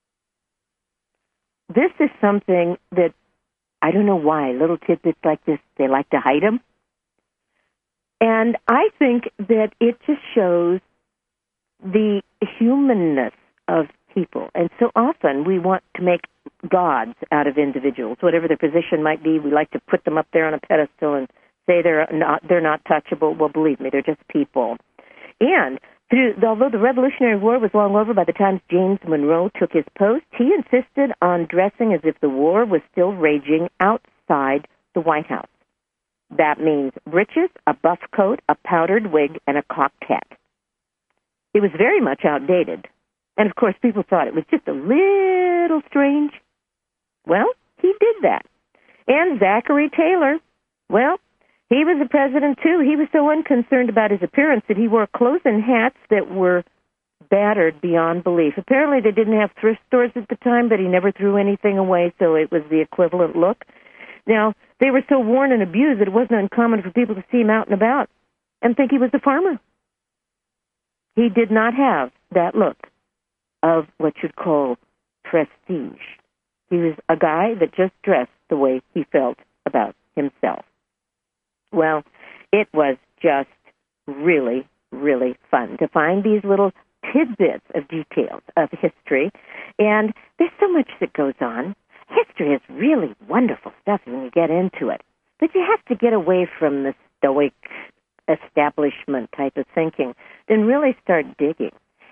This is something that, I don't know why, little tidbits like this, they like to hide them. And I think that it just shows the humanness of people. And so often we want to make gods out of individuals, whatever their position might be. We like to put them up there on a pedestal and say they're not they're not touchable. Well, believe me, they're just people. And through, although the Revolutionary War was long over by the time James Monroe took his post, he insisted on dressing as if the war was still raging outside the White House. That means breeches, a buff coat, a powdered wig, and a cocked hat. It was very much outdated. And, of course, people thought it was just a little strange. Well, he did that. And Zachary Taylor, well, he was the president, too. He was so unconcerned about his appearance that he wore clothes and hats that were battered beyond belief. Apparently, they didn't have thrift stores at the time, but he never threw anything away, so it was the equivalent look. Now, they were so worn and abused that it wasn't uncommon for people to see him out and about and think he was a farmer. He did not have that look of what you'd call prestige. He was a guy that just dressed the way he felt about himself. Well, it was just really, really fun to find these little tidbits of details of history. And there's so much that goes on. History is really wonderful stuff when you get into it. But you have to get away from the stoic establishment type of thinking, then really start digging.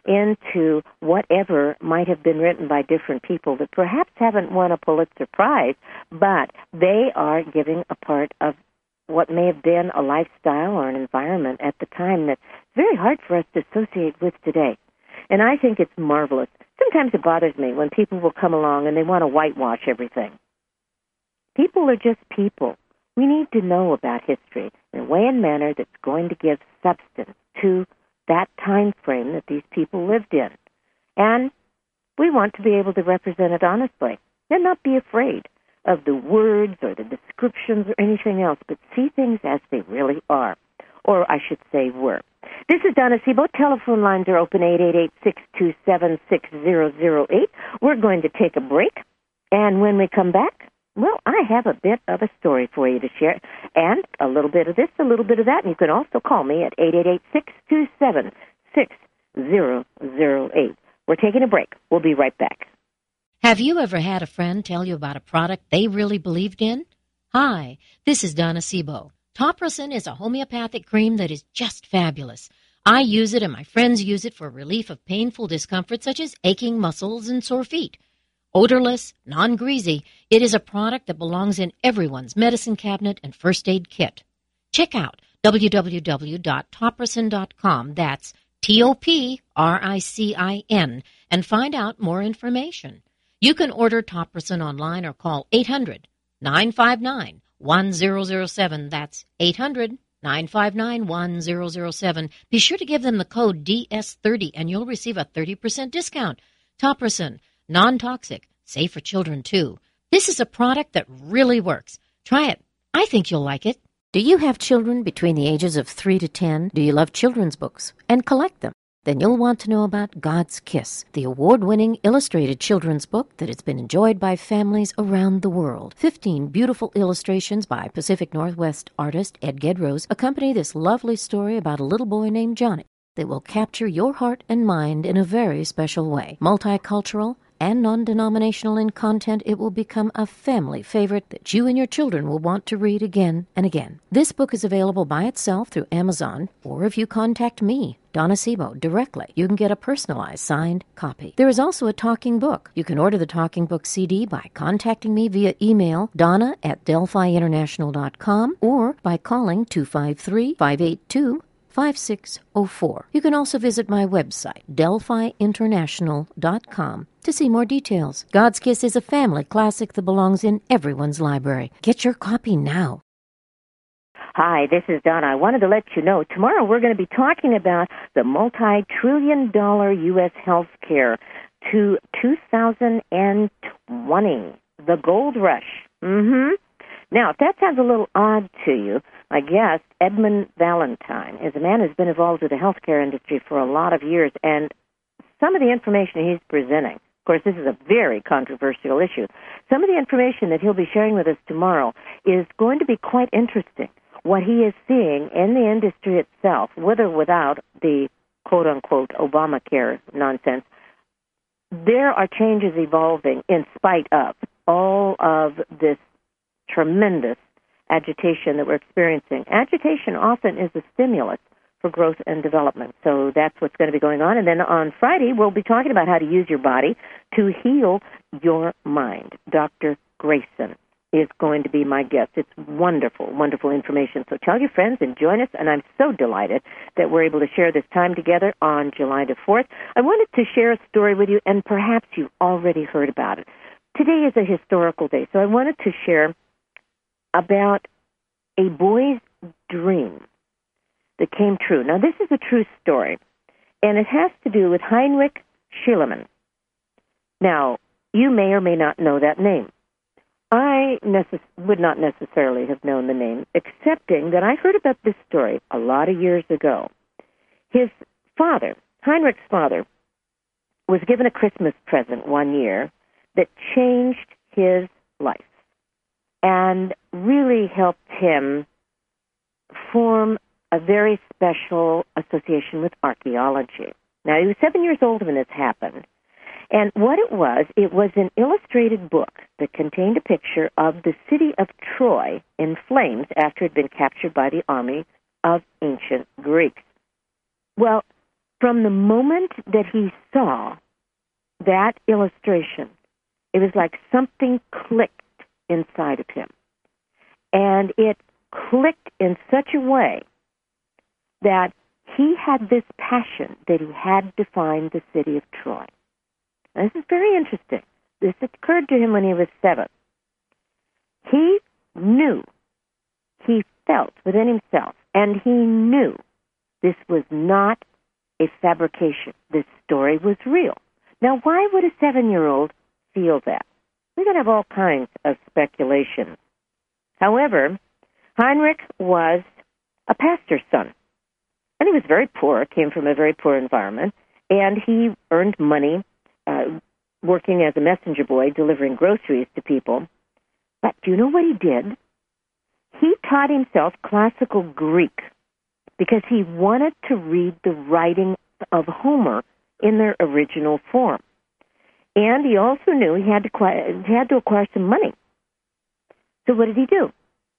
into whatever might have been written by different people that perhaps haven't won a Pulitzer Prize, but they are giving a part of what may have been a lifestyle or an environment at the time that's very hard for us to associate with today. And I think it's marvelous. Sometimes it bothers me when people will come along and they want to whitewash everything. People are just people. We need to know about history in a way and manner that's going to give substance to that time frame that these people lived in. And we want to be able to represent it honestly and not be afraid of the words or the descriptions or anything else, but see things as they really are, or I should say were. This is Donna Sebo. Telephone lines are open, eight eight eight, six two seven, six zero zero eight. We're going to take a break, and when we come back, well, I have a bit of a story for you to share, and a little bit of this, a little bit of that, and you can also call me at eight eight eight, six two seven, six zero zero eight. We're taking a break. We'll be right back. Have you ever had a friend tell you about a product they really believed in? Hi, this is Donna Sebo. Topricin is a homeopathic cream that is just fabulous. I use it and my friends use it for relief of painful discomfort such as aching muscles and sore feet. Odorless, non-greasy, it is a product that belongs in everyone's medicine cabinet and first aid kit. Check out w w w dot topricin dot com, that's T O P R I C I N, and find out more information. You can order Topricin online or call eight hundred, nine five nine, one zero zero seven, that's eight hundred, nine five nine, one zero zero seven. Be sure to give them the code D S thirty and you'll receive a thirty percent discount. Topricin, non-toxic, safe for children too. This is a product that really works. Try it. I think you'll like it. Do you have children between the ages of three to ten? Do you love children's books and collect them? Then you'll want to know about God's Kiss, the award-winning illustrated children's book that has been enjoyed by families around the world. Fifteen beautiful illustrations by Pacific Northwest artist Ed Gedrose accompany this lovely story about a little boy named Johnny that will capture your heart and mind in a very special way. Multicultural and non-denominational in content, it will become a family favorite that you and your children will want to read again and again. This book is available by itself through Amazon, or if you contact me, Donna Sebo, directly, you can get a personalized signed copy. There is also a talking book. You can order the talking book C D by contacting me via email, donna at delphi international dot com, or by calling two five three, five eight two, five six zero four. You can also visit my website, delphi international dot com, to see more details. God's Kiss is a family classic that belongs in everyone's library. Get your copy now. Hi, this is Donna. I wanted to let you know, tomorrow we're going to be talking about the multi-trillion dollar U S health care to two thousand twenty, the gold rush. Mm-hmm. Now, if that sounds a little odd to you, my guest, Edmund Valentine, is a man who's been involved with the healthcare industry for a lot of years, and some of the information he's presenting, of course, this is a very controversial issue, some of the information that he'll be sharing with us tomorrow is going to be quite interesting. What he is seeing in the industry itself, with or without the quote-unquote Obamacare nonsense, there are changes evolving in spite of all of this tremendous agitation that we're experiencing. Agitation often is a stimulus for growth and development. So that's what's going to be going on. And then on Friday, we'll be talking about how to use your body to heal your mind. Doctor Grayson is going to be my guest. It's wonderful, wonderful information. So tell your friends and join us. And I'm so delighted that we're able to share this time together on July the fourth. I wanted to share a story with you, and perhaps you've already heard about it. Today is a historical day, so I wanted to share about a boy's dream that came true. Now, this is a true story, and it has to do with Heinrich Schliemann. Now, you may or may not know that name. I necess- would not necessarily have known the name, excepting that I heard about this story a lot of years ago. His father, Heinrich's father, was given a Christmas present one year that changed his life and really helped him form a very special association with archaeology. Now, he was seven years old when this happened. And what it was, it was an illustrated book that contained a picture of the city of Troy in flames after it had been captured by the army of ancient Greeks. Well, from the moment that he saw that illustration, it was like something clicked inside of him. And it clicked in such a way that he had this passion that he had to find the city of Troy. Now, this is very interesting. This occurred to him when he was seven. He knew, he felt within himself, and he knew this was not a fabrication. This story was real. Now, why would a seven-year-old feel that? We're going to have all kinds of speculation. However, Heinrich was a pastor's son, and he was very poor, came from a very poor environment, and he earned money uh, working as a messenger boy, delivering groceries to people. But do you know what he did? He taught himself classical Greek because he wanted to read the writing of Homer in their original form. And he also knew he had to acquire, he had to acquire some money. So what did he do?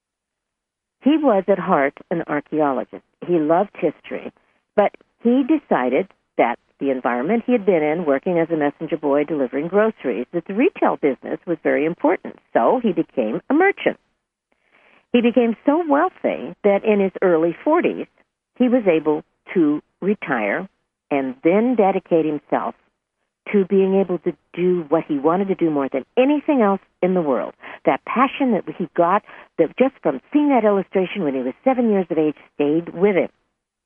He was at heart an archaeologist. He loved history, but he decided that the environment he had been in, working as a messenger boy delivering groceries, that the retail business was very important. So he became a merchant. He became so wealthy that in his early forties, he was able to retire and then dedicate himself to being able to do what he wanted to do more than anything else in the world. That passion that he got, that just from seeing that illustration when he was seven years of age, stayed with him.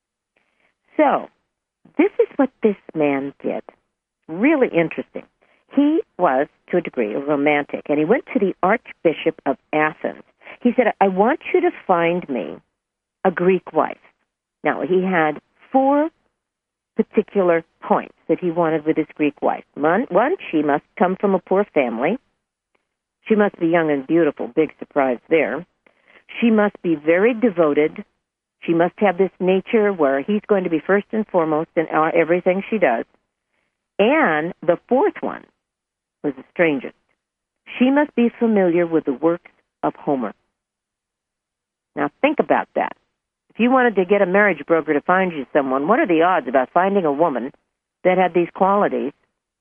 So, this is what this man did. Really interesting. He was, to a degree, a romantic, and he went to the Archbishop of Athens. He said, I want you to find me a Greek wife. Now, he had four particular points that he wanted with his Greek wife. One, one, she must come from a poor family. She must be young and beautiful. Big surprise there. She must be very devoted. She must have this nature where he's going to be first and foremost in everything she does. And the fourth one was the strangest. She must be familiar with the works of Homer. Now think about that. If you wanted to get a marriage broker to find you someone, what are the odds about finding a woman that had these qualities,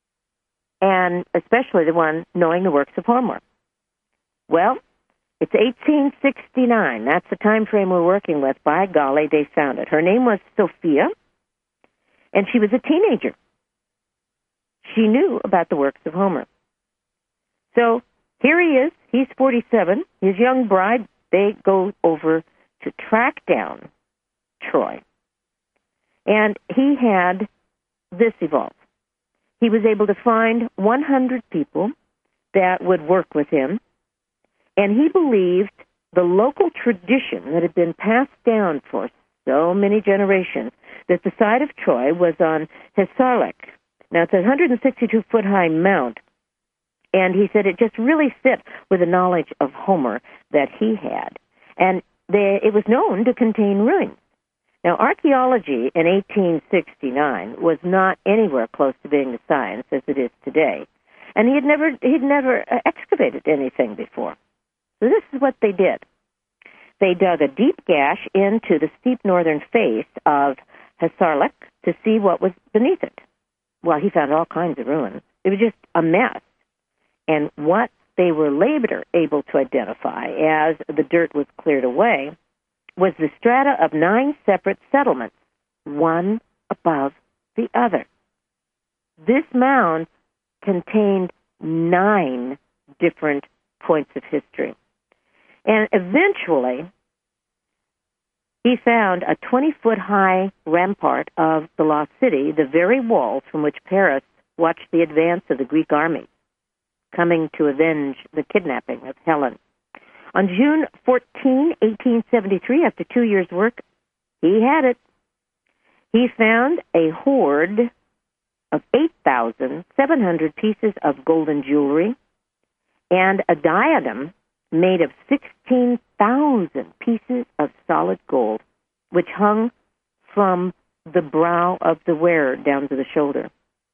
and especially the one knowing the works of Homer? Well, it's eighteen sixty-nine. That's the time frame we're working with. By golly, they found it. Her name was Sophia, and she was a teenager. She knew about the works of Homer. So here he is. He's forty-seven. His young bride, they go over to track down Troy. And he had this evolve. He was able to find one hundred people that would work with him, and he believed the local tradition that had been passed down for so many generations, that the site of Troy was on Hisarlik. Now, it's a one hundred sixty-two foot high mount, and he said it just really fit with the knowledge of Homer that he had. And they, it was known to contain ruins. Now, archaeology in eighteen sixty-nine was not anywhere close to being the science as it is today, and he had never he'd never excavated anything before. So this is what they did. They dug a deep gash into the steep northern face of Hisarlik to see what was beneath it. Well, he found all kinds of ruins. It was just a mess. And what they were later able to identify as the dirt was cleared away was the strata of nine separate settlements, one above the other. This mound contained nine different points of history. And eventually, he found a twenty-foot high rampart of the lost city, the very walls from which Paris watched the advance of the Greek army, coming to avenge the kidnapping of Helen. On June fourteenth, eighteen seventy-three, after two years' work, he had it. He found a hoard of eight thousand seven hundred pieces of golden jewelry and a diadem made of sixteen thousand pieces of solid gold, which hung from the brow of the wearer down to the shoulder.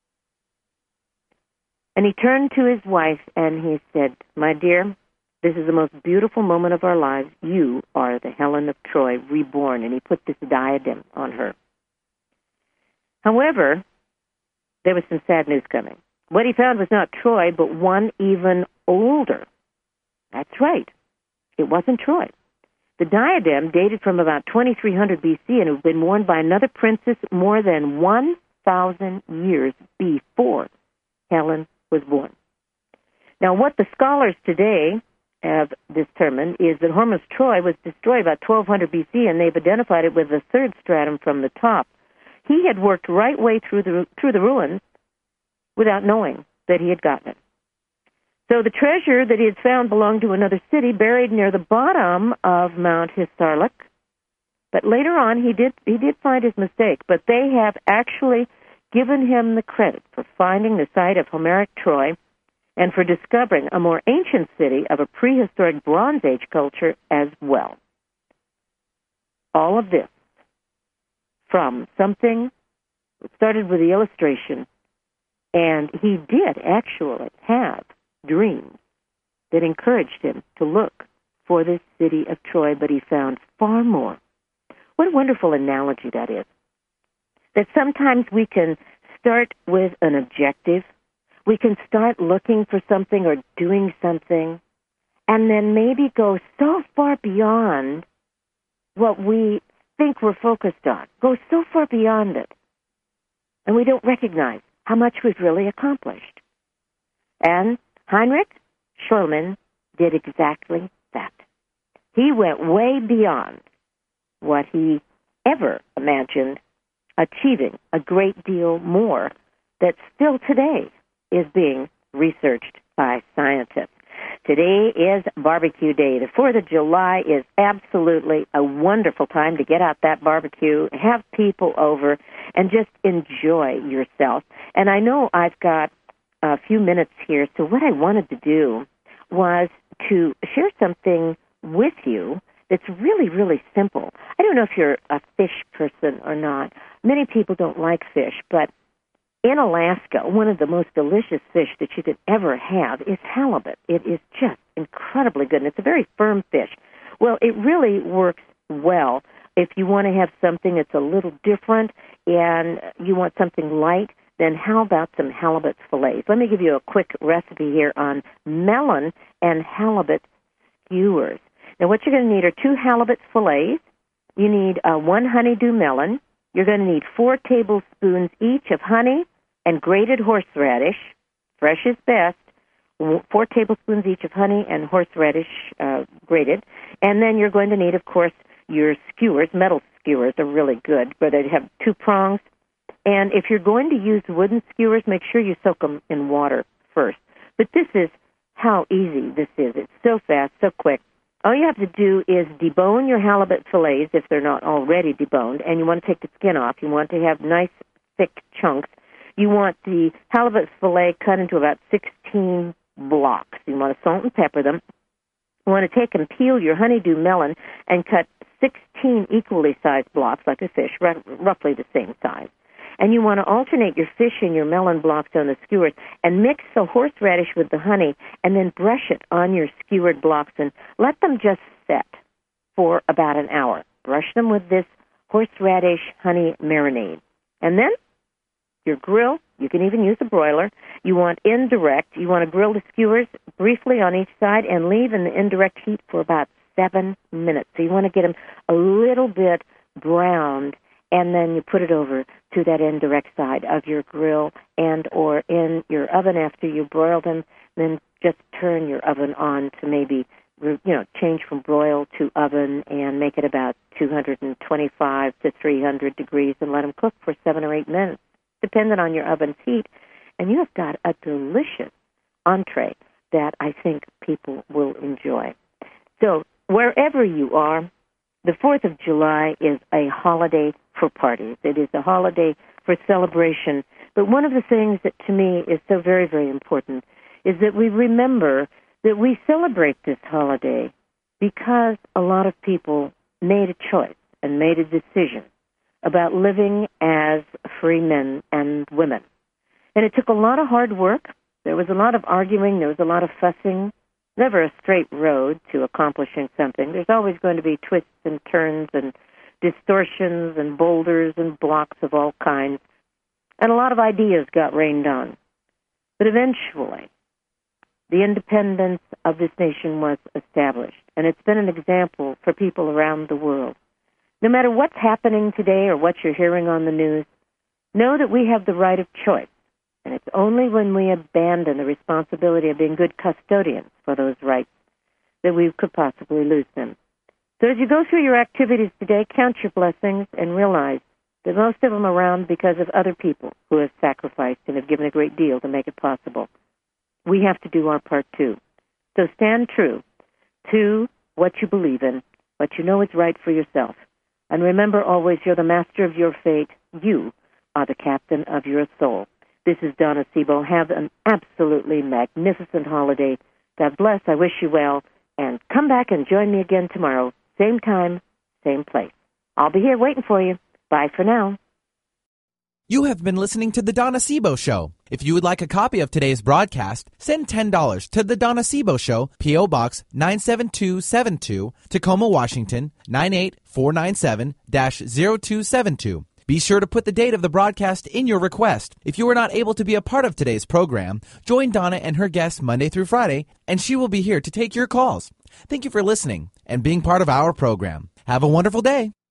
And he turned to his wife and he said, "My dear, this is the most beautiful moment of our lives. You are the Helen of Troy reborn." And he put this diadem on her. However, there was some sad news coming. What he found was not Troy, but one even older. That's right. It wasn't Troy. The diadem dated from about twenty-three hundred B C and had been worn by another princess more than one thousand years before Helen was born. Now, what the scholars today have determined is that Hormuz Troy was destroyed about twelve hundred B C, and they've identified it with the third stratum from the top. He had worked right way through the through the ruins without knowing that he had gotten it. So the treasure that he had found belonged to another city buried near the bottom of Mount Hisarlik. But later on, he did he did find his mistake. But they have actually given him the credit for finding the site of Homeric Troy and for discovering a more ancient city of a prehistoric Bronze Age culture as well. All of this from something that started with the illustration, and he did actually have dreams that encouraged him to look for this city of Troy, but he found far more. What a wonderful analogy that is. That sometimes we can start with an objective, we can start looking for something or doing something, and then maybe go so far beyond what we think we're focused on, go so far beyond it, and we don't recognize how much we've really accomplished. And Heinrich Schliemann did exactly that. He went way beyond what he ever imagined, achieving a great deal more that still today is being researched by scientists. Today is barbecue day. The fourth of July is absolutely a wonderful time to get out that barbecue, have people over, and just enjoy yourself. And I know I've got a few minutes here, so what I wanted to do was to share something with you that's really, really simple. I don't know if you're a fish person or not. Many people don't like fish, but in Alaska, one of the most delicious fish that you could ever have is halibut. It is just incredibly good, and it's a very firm fish. Well, it really works well if you want to have something that's a little different and you want something light. Then how about some halibut fillets? Let me give you a quick recipe here on melon and halibut skewers. Now, what you're going to need are two halibut fillets. You need uh, one honeydew melon. You're going to need four tablespoons each of honey and grated horseradish. Fresh is best. Four tablespoons each of honey and horseradish uh, grated. And then you're going to need, of course, your skewers. Metal skewers are really good, but they have two prongs. And if you're going to use wooden skewers, make sure you soak them in water first. But this is how easy this is. It's so fast, so quick. All you have to do is debone your halibut fillets if they're not already deboned, and you want to take the skin off. You want to have nice, thick chunks. You want the halibut fillet cut into about sixteen blocks. You want to salt and pepper them. You want to take and peel your honeydew melon and cut sixteen equally sized blocks, like a fish, r- roughly the same size. And you want to alternate your fish and your melon blocks on the skewers and mix the horseradish with the honey and then brush it on your skewered blocks and let them just set for about an hour. Brush them with this horseradish honey marinade. And then your grill, you can even use a broiler. You want indirect. You want to grill the skewers briefly on each side and leave in the indirect heat for about seven minutes. So you want to get them a little bit browned, and then you put it over to that indirect side of your grill and or in your oven after you broil them. Then just turn your oven on to maybe, you know, change from broil to oven and make it about two twenty-five to three hundred degrees and let them cook for seven or eight minutes, depending on your oven's heat. And you have got a delicious entree that I think people will enjoy. So wherever you are, the fourth of July is a holiday for parties. It is a holiday for celebration. But one of the things that to me is so very, very important is that we remember that we celebrate this holiday because a lot of people made a choice and made a decision about living as free men and women. And it took a lot of hard work. There was a lot of arguing. There was a lot of fussing. Never a straight road to accomplishing something. There's always going to be twists and turns and distortions and boulders and blocks of all kinds. and a lot of ideas got rained on. But eventually, the independence of this nation was established, and it's been an example for people around the world. No matter what's happening today or what you're hearing on the news, know that we have the right of choice, and it's only when we abandon the responsibility of being good custodians for those rights that we could possibly lose them. So as you go through your activities today, count your blessings and realize that most of them are around because of other people who have sacrificed and have given a great deal to make it possible. We have to do our part too. So stand true to what you believe in, what you know is right for yourself. And remember always, you're the master of your fate. You are the captain of your soul. This is Donna Sebo. Have an absolutely magnificent holiday. God bless. I wish you well. And come back and join me again tomorrow. Same time, same place. I'll be here waiting for you. Bye for now. You have been listening to The Donna Sebo Show. If you would like a copy of today's broadcast, send ten dollars to The Donna Sebo Show, P O. Box nine seven two seven two, Tacoma, Washington, nine eight four nine seven zero two seven two. Be sure to put the date of the broadcast in your request. If you are not able to be a part of today's program, join Donna and her guests Monday through Friday, and she will be here to take your calls. Thank you for listening and being part of our program. Have a wonderful day.